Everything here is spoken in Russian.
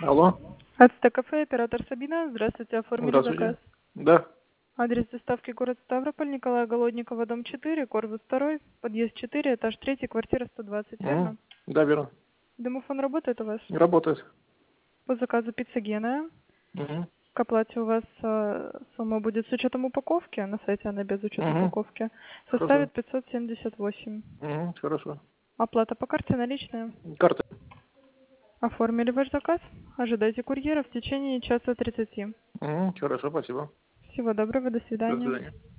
Алло. Ацтекафе, оператор Сабина. Здравствуйте, оформили заказ. Здравствуйте. Да. Адрес доставки город Ставрополь, Николая Голодникова, дом 4, корпус 2, подъезд 4, этаж 3, квартира 120, верно? Да, верно. Домофон работает у вас? Работает. По заказу пицца Гена. Угу. К оплате у вас сумма будет с учетом упаковки, на сайте она без учета упаковки, Хорошо. составит 578. Хорошо. Оплата по карте наличная. Карта. Оформили ваш заказ. Ожидайте курьера в течение часа 30. Хорошо, спасибо. Всего доброго, до До свидания. свидания.